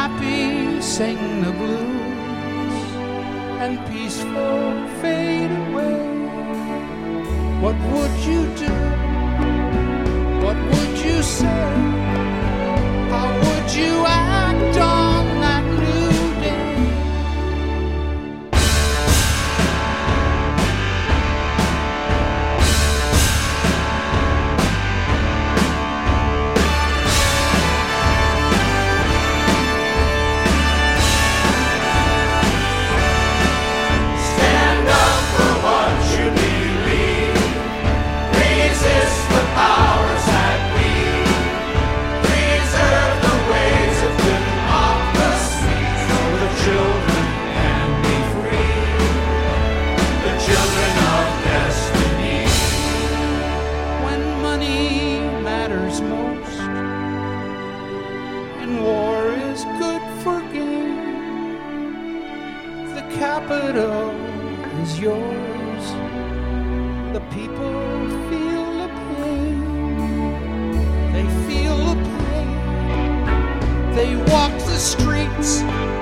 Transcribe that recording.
happy sing the blues and peaceful fade away. What would you do? What would you say? How would you act on that new day? Stand up for what you believe. Resist the powers that be. Preserve the ways of democracy. For the children and be free. The children of destiny. When money matters most and war is good for gain, the capital is yours. The people feel the pain. They feel the pain. They walk the streets